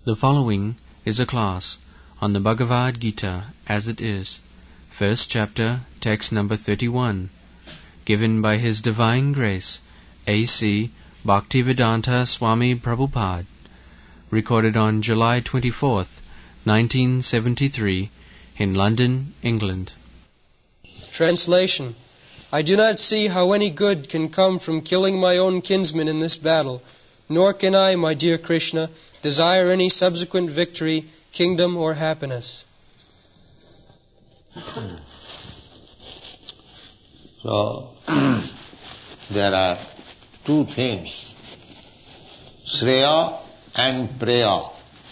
The following is a class on the Bhagavad Gita as it is, first chapter, text number 31, given by His Divine Grace, A.C. Bhaktivedanta Swami Prabhupada, recorded on July 24th, 1973, in London, England. Translation. I do not see how any good can come from killing my own kinsmen in this battle, nor can I, my dear Krishna, desire any subsequent victory, kingdom, or happiness. So, there are two things, Shreya and Preya.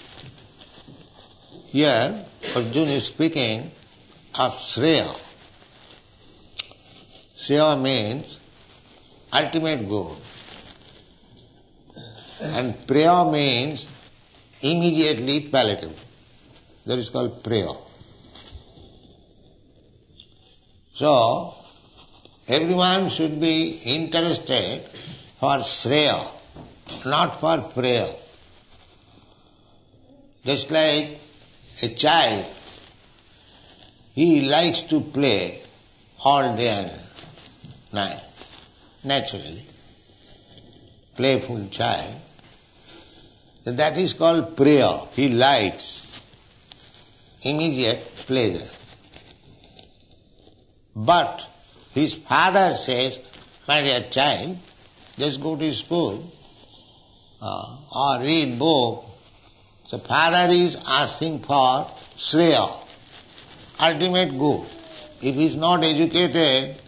Here, Arjuna is speaking of Shreya. Shreya means ultimate good. And Preya means immediately palatable. That is called Preya. So, everyone should be interested for Shreya, not for Preya. Just like a child, he likes to play all day and night, naturally. Playful child. That is called Preya. He likes immediate pleasure. But his father says, my dear child, just go to school or read book. So father is asking for Shreya, ultimate good. If he is not educated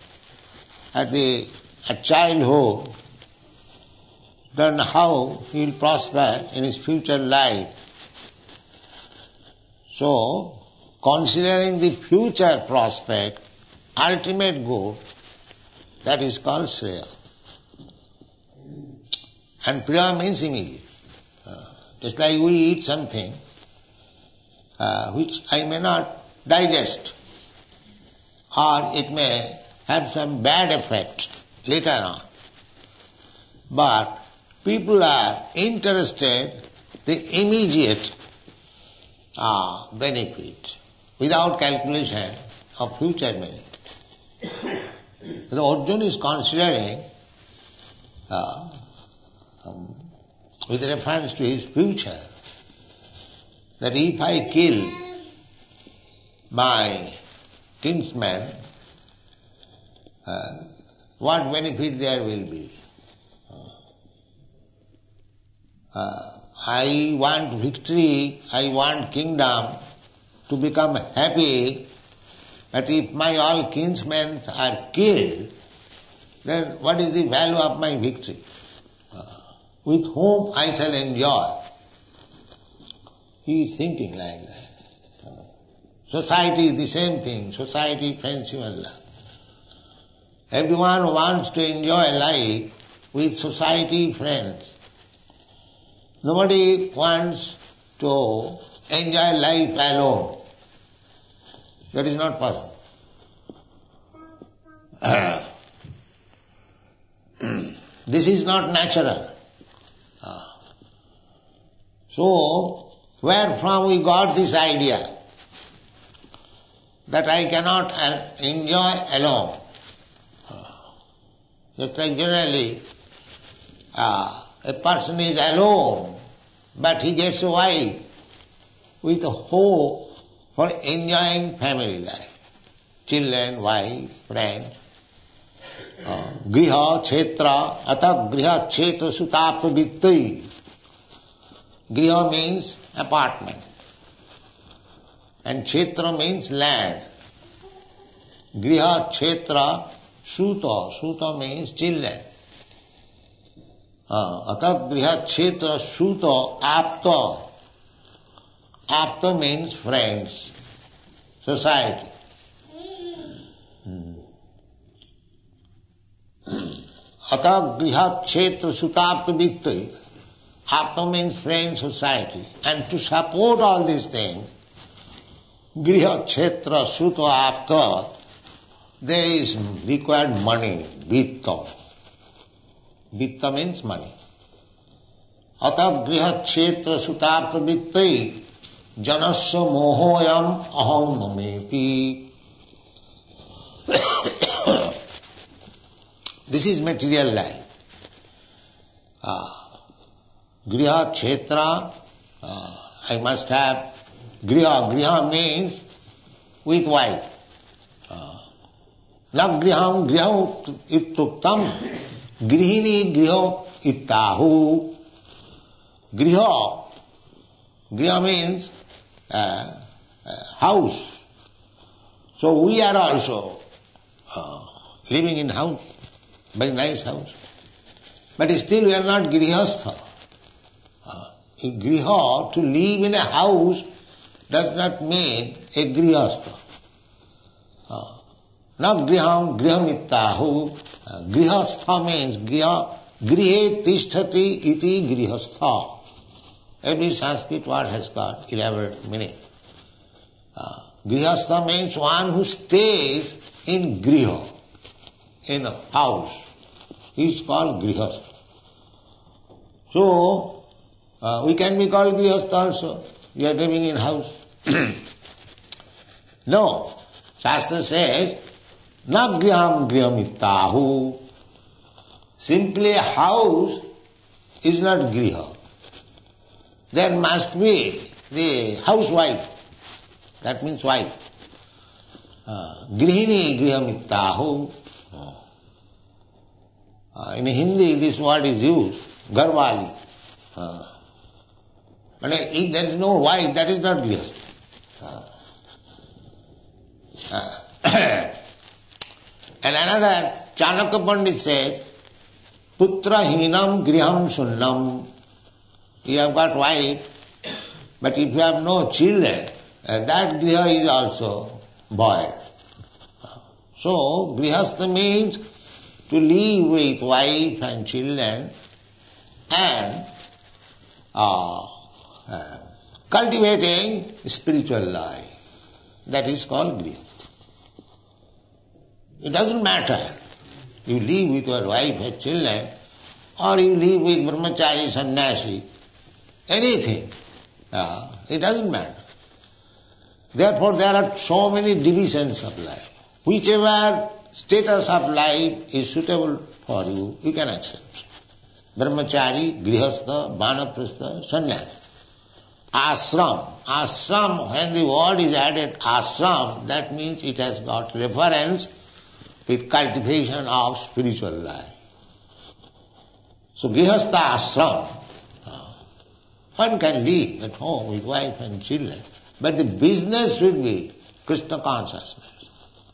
at childhood, then how he will prosper in his future life? So, considering the future prospect, ultimate good, that is called Shreya. And Priya means immediate. Just like we eat something which I may not digest, or it may have some bad effect later on. But people are interested in the immediate benefit without calculation of future benefit. So Arjuna is considering with reference to his future that if I kill my kinsman, what benefit there will be? I want victory, I want kingdom to become happy, but if my all kinsmen are killed, then what is the value of my victory? With whom I shall enjoy? He is thinking like that. Society is the same thing, society, friendship and love. Everyone wants to enjoy life with society, friends. Nobody wants to enjoy life alone. That is not possible. This is not natural. So, where from we got this idea that I cannot enjoy alone? Just like generally, a person is alone, but he gets a wife with a hope for enjoying family life. Children, wife, friend. Griha, Kshetra, Atha Griha, Kshetra, Sutapta, Vittai. Griha means apartment. And Kshetra means land. Griha, Kshetra, Suta. Suta means children. Atha Griha, Kshetra, Suta, Apta. Apta means friends, society. Atha Griha, Kshetra, Sutapta, Vittai. Apta means friends, society. And to support all these things, Griha, Kshetra, Suta, Apta, there is required money, vitta. Vitta means money. Ata griha kshetra suta pravittai janasya mohoyam aham mameti. This is material life. Griha kshetra, I must have griha. Griha means with wife. Na griham griha ittuktam grihini griha ittahu. Griha means house. So we are also living in house, very nice house. But still we are not grihastha. Griha, to live in a house, does not mean a grihastha. Na griham grihamittahu. Grihastha means grihe tishtati iti grihastha. Every Sanskrit word has got elaborate meaning. Grihastha means one who stays in griha, in a house. He is called grihastha. So, we can be called grihastha also. We are living in house. No. Shastra says, na griham grihamittahu. Simply a house is not griha. There must be the housewife. That means wife. Grihini grihamittahu. In Hindi this word is used, garwali. But if there is no wife, that is not grihastha. And another, Chanakya Pandit says, putra hinam griham sunnam. You have got wife, but if you have no children, that griha is also void. So, grihastha means to live with wife and children and cultivating spiritual life. That is called grihastha. It doesn't matter. You live with your wife and children, or you live with brahmachari, sannyasi, anything. It doesn't matter. Therefore, there are so many divisions of life. Whichever status of life is suitable for you, you can accept. Brahmachari, grihastha, vanaprastha, sannyasi. Ashram. Ashram, when the word is added ashram, that means it has got reference with cultivation of spiritual life. So grihastha ashram, one can live at home with wife and children, but the business should be Krishna consciousness.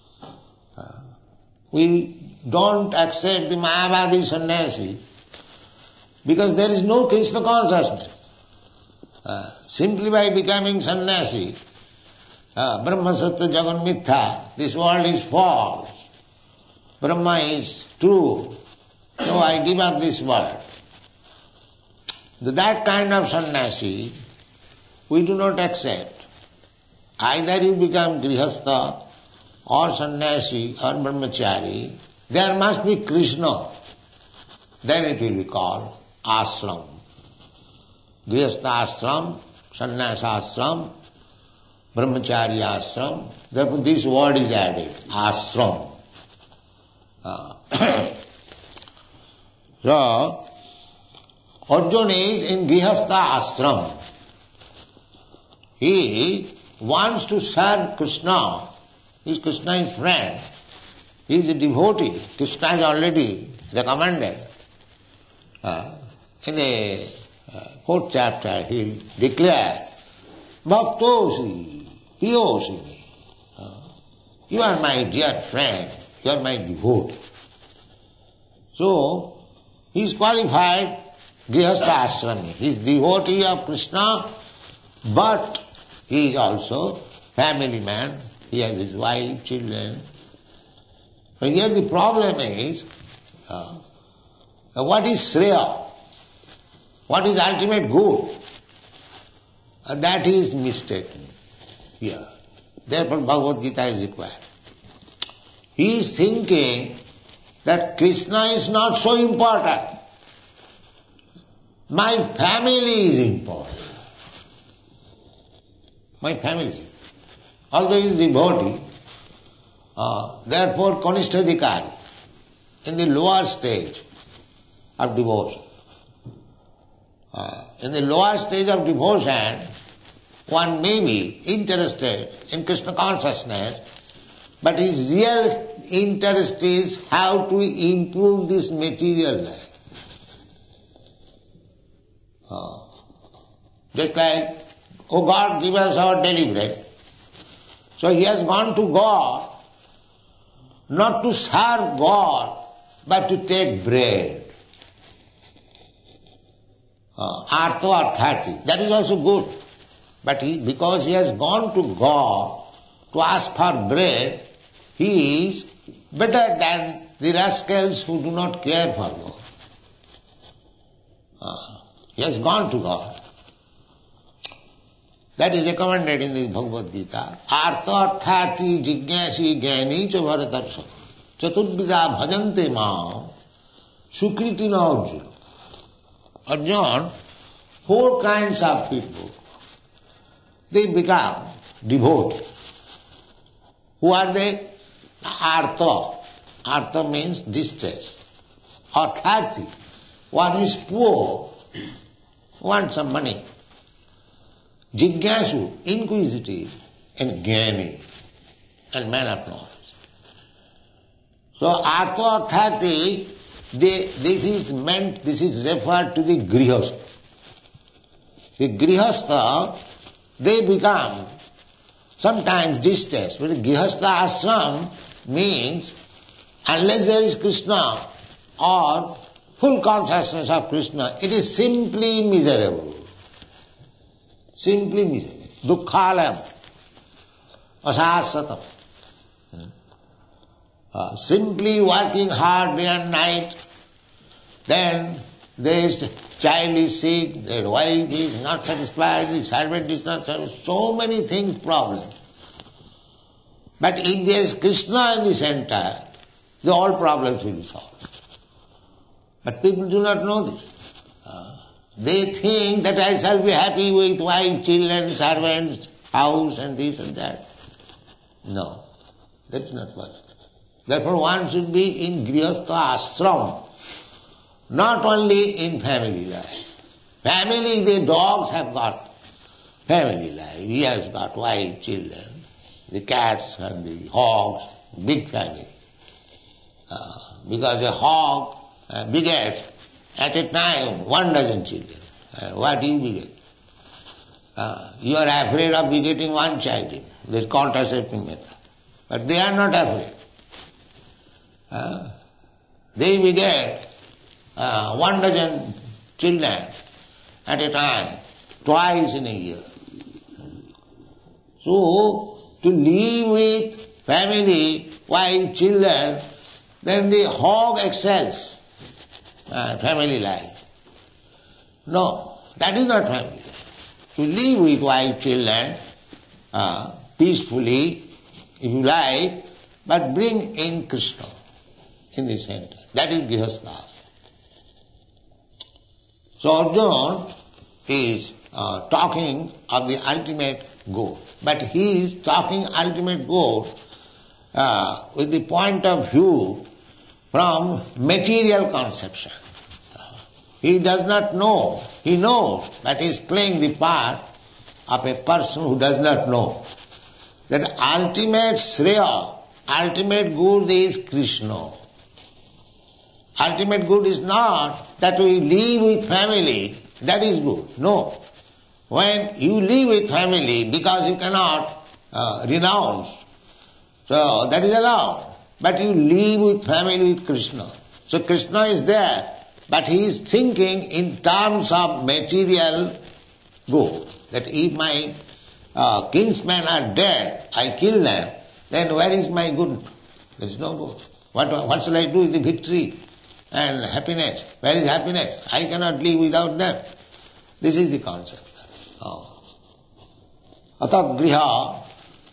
We don't accept the Mayavadi sannyasi because there is no Krishna consciousness. Simply by becoming sannyasi, Brahma Satya Jagan Mithya, this world is false. Brahma is true. So I give up this world. That kind of sannyasi we do not accept. Either you become grihastha or sannyasi or brahmachari, there must be Krishna. Then it will be called ashram. Grihastha ashram, sannyasa ashram, brahmachari ashram. Therefore this word is added, ashram. So, Arjuna is in grihastha ashram. He wants to serve Krishna. Krishna is friend. He is a devotee. Krishna has already recommended. In the 4th chapter he declared, Bhaktosi, Piyosi. You are my dear friend. You are my devotee. So, he is qualified grihastha ashrami. He is devotee of Krishna, but he is also family man. He has his wife, children. So here the problem is, what is Shreya? What is ultimate good? That is mistaken here. Therefore Bhagavad Gita is required. He is thinking that Krishna is not so important. My family is important. My family. Although he is devotee, therefore Kanishtadhikari, in the lower stage of devotion. In the lower stage of devotion, one may be interested in Krishna consciousness, but his real interest is how to improve this material life. Just like, oh God, give us our daily bread. So he has gone to God, not to serve God, but to take bread. Artha arthati, that is also good. But because he has gone to God to ask for bread, he is better than the rascals who do not care for God. He has gone to God. That is recommended in the Bhagavad Gita. Artha arthati jigyasi jnani cha bharatarsa chaturvida bhajante ma sukriti na Arjuna. Arjuna, 4 kinds of people, they become devotees. Who are they? Artha. Artha means distress. Arthati. One is poor, wants some money. Jigyasu, inquisitive, and jnani, and man of knowledge. So Artha arthati, this is referred to the grihastha. The grihastha, they become sometimes distressed. But the grihastha ashram means, unless there is Krishna or full consciousness of Krishna, it is simply miserable. Simply miserable. Dukkhalayam. Asasatam. Simply working hard day and night, then there is child is sick, their wife is not satisfied, the servant is not satisfied, so many things, problems. But if there is Krishna in the center, the all problems will be solved. But people do not know this. They think that I shall be happy with wife, children, servants, house and this and that. No, that's not possible. Therefore one should be in grihastha ashram, not only in family life. Family, the dogs have got family life. He has got wife, children, the cats and the hogs, big family. Because a hog begets at a time 1,000 children. What do you beget? You are afraid of begetting one child. This contraceptive method. But they are not afraid. They beget 1,000 children at a time, twice in a year. So, to live with family, wife, children, then the hog excels family life. No, that is not family life. To live with wife, children, peacefully, if you like, but bring in Krishna in the center. That is grihastha. So Arjuna is talking of the ultimate goal. But he is talking ultimate goal with the point of view from material conception. He does not know. He knows, but he is playing the part of a person who does not know. That ultimate Shreya, ultimate good is Krishna. Ultimate good is not that we live with family, that is good. No. When you live with family because you cannot renounce, so that is allowed. But you live with family with Krishna. So Krishna is there, but he is thinking in terms of material good. That if my kinsmen are dead, I kill them, then where is my good? There is no good. What shall I do with the victory and happiness? Where is happiness? I cannot live without them. This is the concept. Atagriha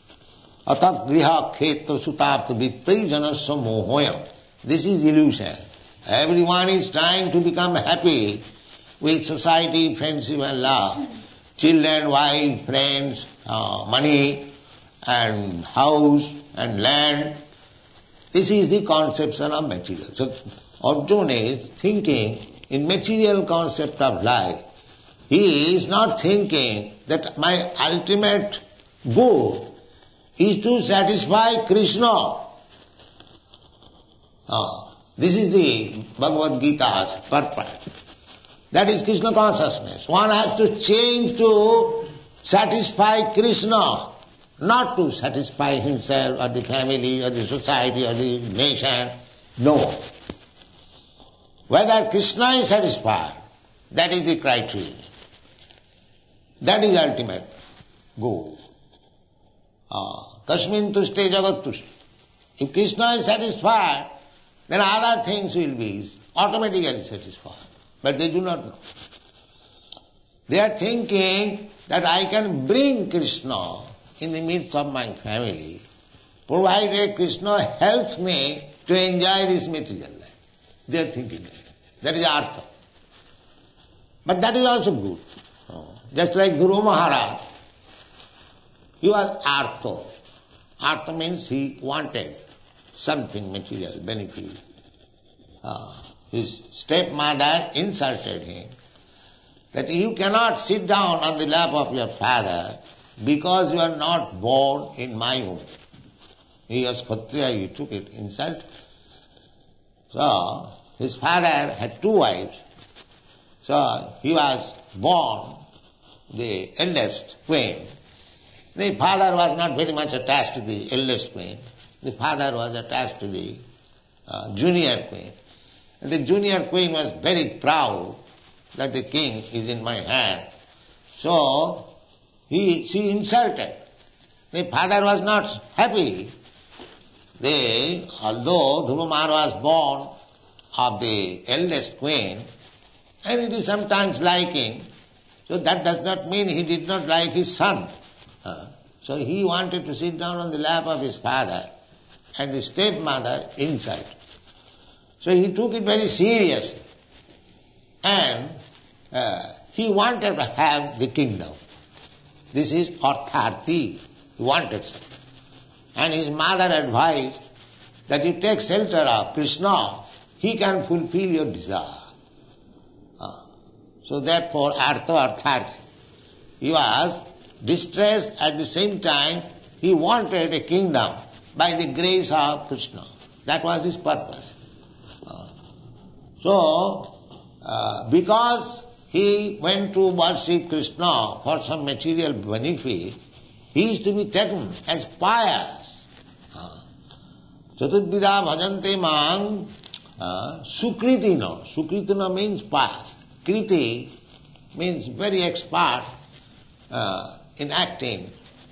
khetra sutapta vittai janasya mohoyam. This is illusion. Everyone is trying to become happy with society, friendship and love, children, wife, friends, money and house and land. This is the conception of material. So Arjuna is thinking in material concept of life. He is not thinking that my ultimate goal is to satisfy Krishna. This is the Bhagavad Gita's purpose. That is Krishna consciousness. One has to change to satisfy Krishna, not to satisfy himself or the family or the society or the nation. No. Whether Krishna is satisfied, that is the criteria. That is ultimate goal. Tasmin tushte jagat tushte. If Krishna is satisfied, then other things will be automatically satisfied. But they do not know. They are thinking that I can bring Krishna in the midst of my family, provided Krishna helps me to enjoy this material life. They are thinking that. That is artha. But that is also good. Just like Guru Maharaj, he was artha. Artha means he wanted something material, benefit. His stepmother insulted him that you cannot sit down on the lap of your father because you are not born in my womb. He was Kshatriya, he took it, insult. So, his father had two wives. So, he was born the eldest queen. The father was not very much attached to the eldest queen. The father was attached to the junior queen. And the junior queen was very proud that the king is in my hand. So, she insulted. The father was not happy. Although Dhruva Maharaj was born of the eldest queen, and it is sometimes liking, so that does not mean he did not like his son. So he wanted to sit down on the lap of his father, and the stepmother insulted. So he took it very seriously, and he wanted to have the kingdom. This is artharthi. He wanted something. And his mother advised that you take shelter of Krishna, he can fulfill your desire. So therefore, artharthi. He was distressed, at the same time he wanted a kingdom by the grace of Krishna. That was his purpose. Because he went to worship Krishna for some material benefit, he is to be taken as pious. Chaturvida bhajante mang sukritina. Sukritina means pious. Kriti means very expert in acting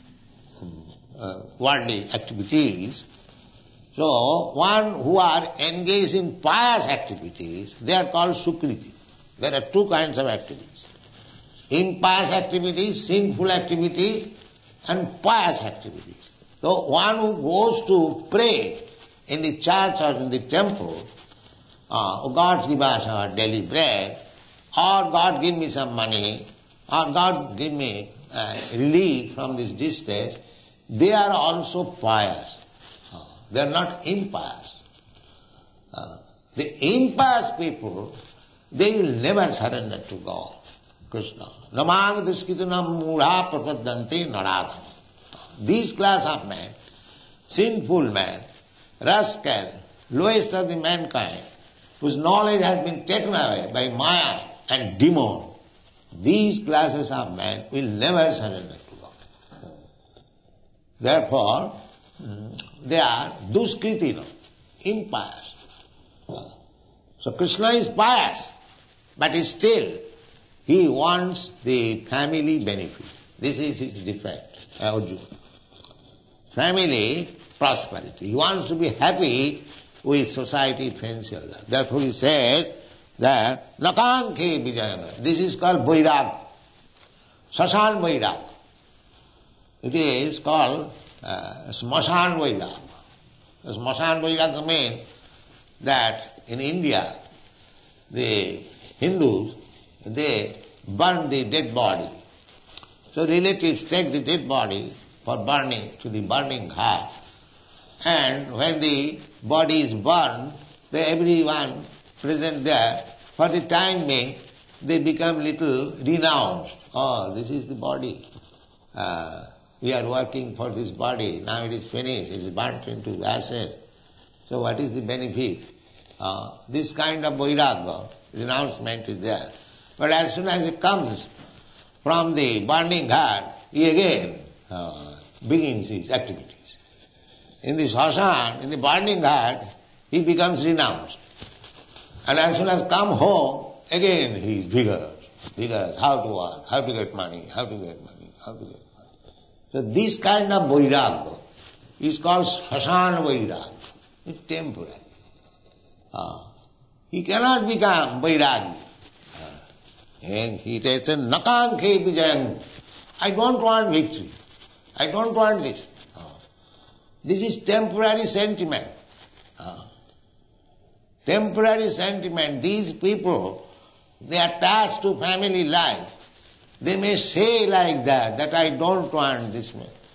worldly activities. So, one who are engaged in pious activities, they are called sukriti. There are two kinds of activities. Impious activities, sinful activities, and pious activities. So, one who goes to pray in the church or in the temple, oh God, give us our daily bread, or God give me some money, or God give me relief from this distress, they are also pious. They are not impious. The impious people, they will never surrender to God, Krishna. Namang duskitunam mudha prapaddante naradham. These class of men, sinful men, rascal, lowest of the mankind, whose knowledge has been taken away by Maya and demon, these classes of men will never surrender to God. Therefore, they are duskritina, impious. So Krishna is pious, but still he wants the family benefit. This is his defect, Arjuna. Family prosperity. He wants to be happy with society, friends, and love. Therefore he says that nakankhe vijayana. This is called vairag. Sasan vairag. It is called smashan vairag. Smashan vairag means that in India, the Hindus, they burn the dead body. So relatives take the dead body for burning to the burning ghat. And when the body is burned, everyone present there, for the time being, they become little renounced. Oh, this is the body. We are working for this body. Now it is finished. It is burnt into ashes. So what is the benefit? This kind of vairagya, renouncement is there. But as soon as it comes from the burning ghat, he again begins his activities. In the Shashan, in the burning ghat, he becomes renounced. And as soon as come home, again he is vigorous, how to work, how to get money, how to get money, how to get money. So this kind of vairagya is called Shashan vairagya. It's temporary. He cannot become vairagya. And he says, Nakankhe vijayam. I don't want victory. I don't want this. This is temporary sentiment. Temporary sentiment. These people, they are attached to family life. They may say like that I don't want this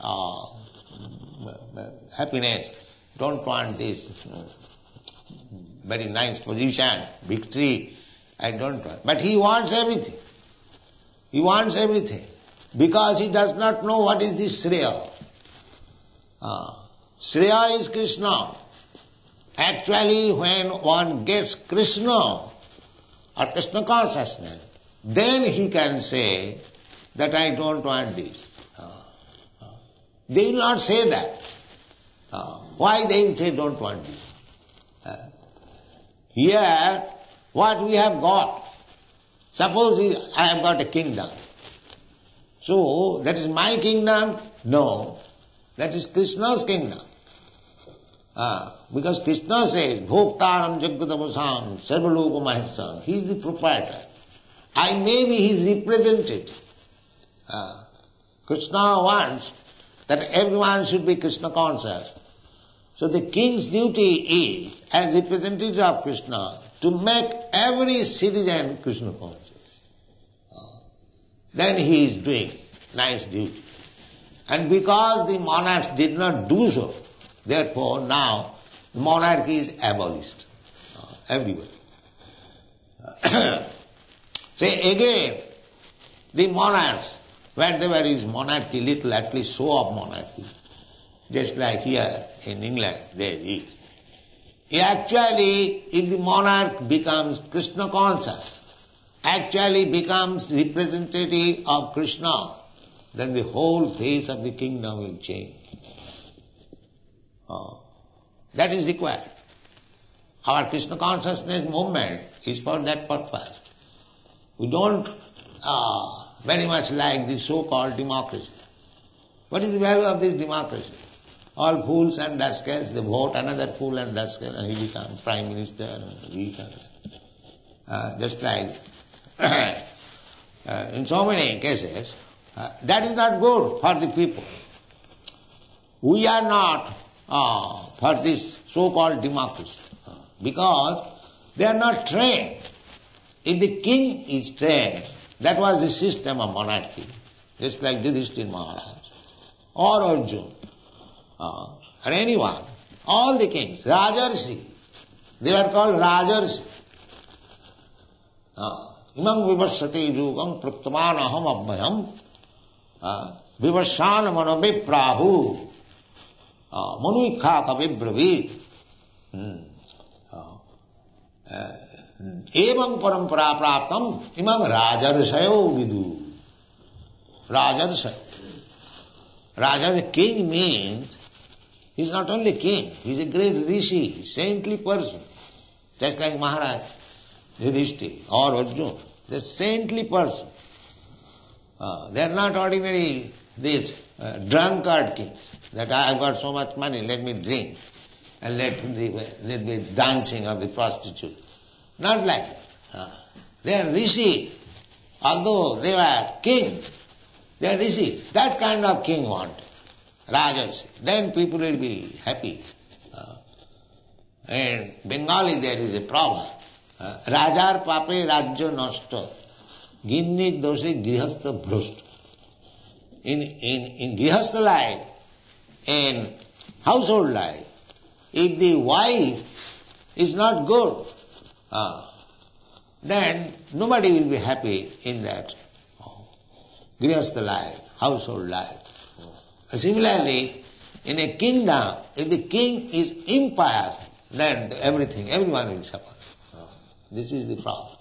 happiness, don't want this very nice position, victory, I don't want. But he wants everything. He wants everything. Because he does not know what is the Shreya. Shreya is Krishna. Actually, when one gets Krishna or Krishna consciousness, then he can say that I don't want this. They will not say that. Why they will say don't want this? Here, what we have got, suppose I have got a kingdom. So, that is my kingdom? No. That is Krishna's kingdom. Because Krishna says, Bhoktaram Jagatavasam Sarvaloka Mahesam. He is the proprietor. I may be his representative. Krishna wants that everyone should be Krishna conscious. So the king's duty is, as representative of Krishna, to make every citizen Krishna conscious. Then he is doing nice duty. And because the monarchs did not do so, therefore now monarchy is abolished everywhere. Say again, the monarchs, when there is monarchy, little at least show of monarchy, just like here in England there is. Actually, if the monarch becomes Krishna conscious, actually becomes representative of Krishna, then the whole face of the kingdom will change. That is required. Our Krishna consciousness movement is for that purpose. We don't very much like this so-called democracy. What is the value of this democracy? All fools and rascals, they vote another fool and rascal and he becomes prime minister and he becomes just like in so many cases, that is not good for the people. We are not for this so-called democracy because they are not trained. If the king is trained, that was the system of monarchy, just like Yudhishthira Maharaj or Arjuna and anyone, all the kings, Rajarsi, they were called Rajarsi. Imam vivasate yugam praktamanaham abhayam vivasana manobe prahu manuikha kavibravid evam parampara praptam imam rajarsayo vidu. Rajarsayo. Raja, the king means, he is not only king, he is a great rishi, saintly person. Just like Maharaj, Yudhishthira or Arjuna, they are saintly person. They are not ordinary, these drunkard kings, that I have got so much money, let me drink, and let me dancing of the prostitute. Not like that. They are rishi. Although they were king, they are rishis. That kind of king wanted. Rajas. Then people will be happy. In Bengali there is a proverb. Rajar pape rajya nashta. Ginni doshe grihastha bhrashta. In grihastha life, in household life, if the wife is not good, then nobody will be happy in that grihastha life, household life. Similarly, in a kingdom, if the king is impious, then everyone will suffer. This is the problem.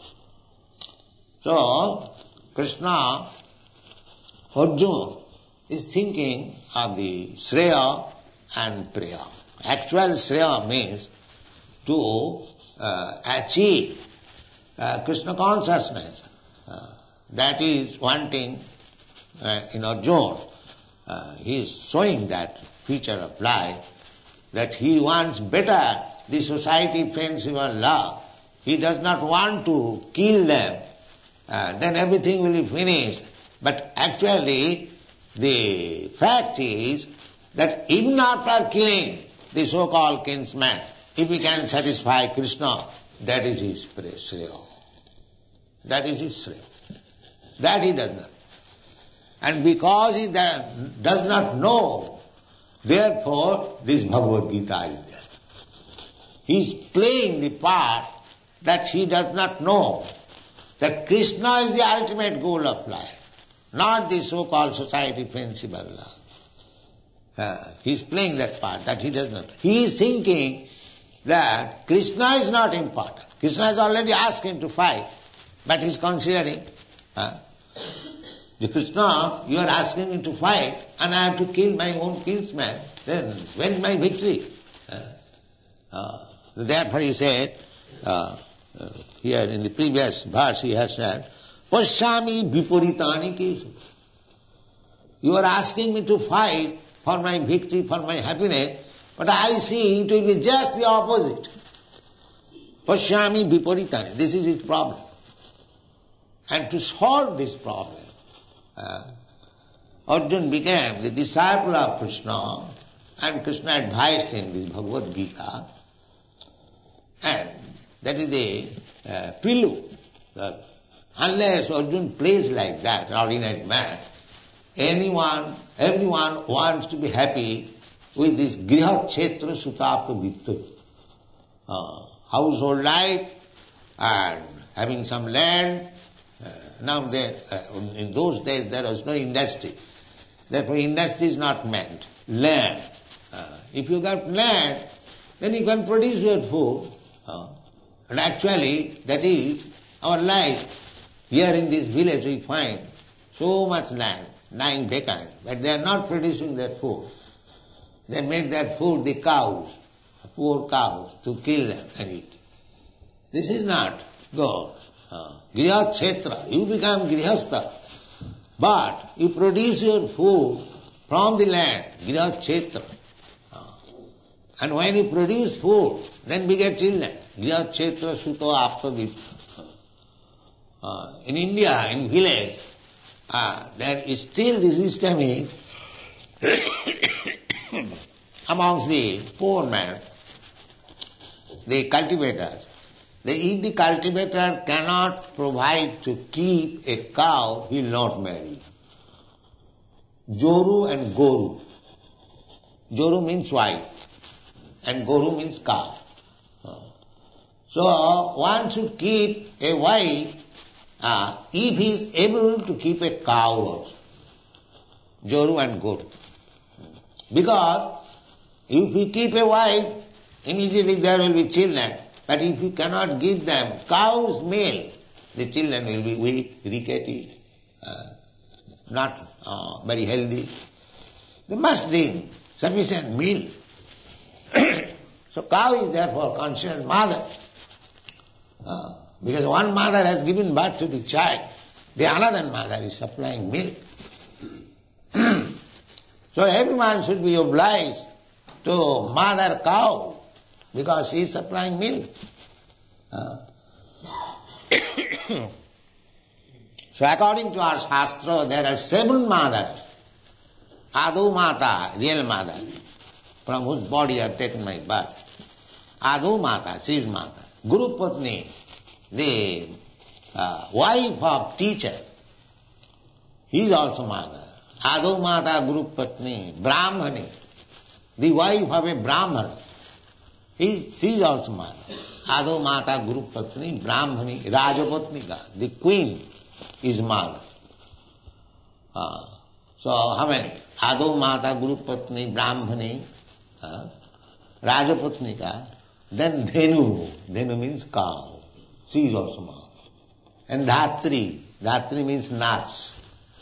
So, Krishna, Arjuna is thinking of the Shreya and Priya. Actual Shreya means to achieve Krishna consciousness. That is wanting in Arjuna. He is showing that feature of life, that he wants better the society, friendship and love. He does not want to kill them, then everything will be finished. But actually, the fact is that even after killing the so-called kinsman, if he can satisfy Krishna, that is his Shreya. That is his Shreya. That he does not. And because he does not know, therefore this Bhagavad Gita is there. He is playing the part that he does not know, that Krishna is the ultimate goal of life, not the so-called society principle. He is playing that part that he does not know. He is thinking that Krishna is not important. Krishna has already asked him to fight, but he is considering, the Krishna, you are asking me to fight and I have to kill my own kinsman, then where is my victory? Therefore he said, here in the previous verse he has said, Pashyami viparitani kesu. You are asking me to fight for my victory, for my happiness, but I see it will be just the opposite. Pashyami viparitani. This is his problem. And to solve this problem, Arjuna became the disciple of Krishna, and Krishna advised him this Bhagavad Gita, and that is the prelude. Unless Arjuna plays like that, an ordinary man, everyone wants to be happy with this griha kshetra sutapa vittu. Household life and having some land. Now in those days there was no industry. Therefore industry is not meant. Land. If you got land, then you can produce your food. And actually that is our life. Here in this village we find so much land lying vacant, but they are not producing their food. They make their food the cows, poor cows, to kill them and eat. This is not God. Griha kshetra, you become grihastha, but you produce your food from the land, griha kshetra. And when you produce food, then we get children. Griha kshetra suto apavit. In India, in village, there is still the system is amongst the poor men, the cultivators. If the cultivator cannot provide to keep a cow, he will not marry. Joru and Goru. Joru means wife and Goru means cow. So one should keep a wife if he is able to keep a cow also. Joru and Goru. Because if you keep a wife, immediately there will be children. But if you cannot give them cow's milk, the children will be weak, rickety, not very healthy. They must drink sufficient milk. So cow is therefore considered mother. Because one mother has given birth to the child, the another mother is supplying milk. So everyone should be obliged to mother cow, because she is supplying milk. So according to our Shastra, there are 7 mothers. Adu Mata, real mother, from whose body I have taken my birth. Adu Mata, she is mother. Guru Patni, the wife of teacher, he is also mother. Ado Mata Guru Patni, Brahmani, the wife of a Brahman, she is also mother. Ado Mata Guru Patni, Brahmani, Rajapatnika, the queen is mother. So how many? Ado Mata Guru Patni, Brahmani, Rajapatnika, then Dhenu. Dhenu means cow. She is also mother. And Dhatri. Dhatri means nurse.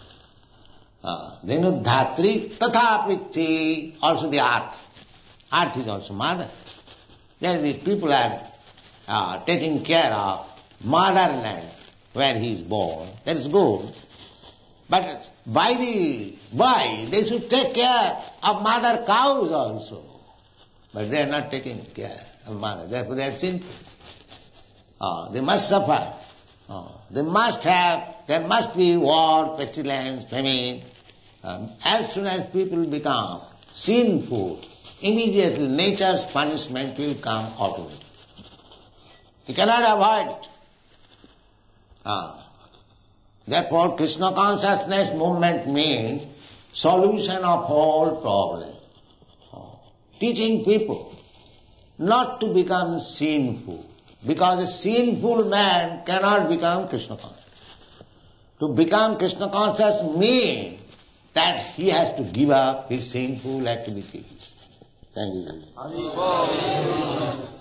Dhenu Dhatri Tatha Prithi, also the earth. Earth is also mother. Then the people are taking care of motherland where he is born. That is good. But by they should take care of mother cows also. But they are not taking care of mother. Therefore they are sinful. They must suffer. There must be war, pestilence, famine. As soon as people become sinful, immediately nature's punishment will come automatically. You cannot avoid it. Therefore, Krishna consciousness movement means solution of whole problem. Teaching people not to become sinful, because a sinful man cannot become Krishna conscious. To become Krishna conscious means that he has to give up his sinful activities. Thank you.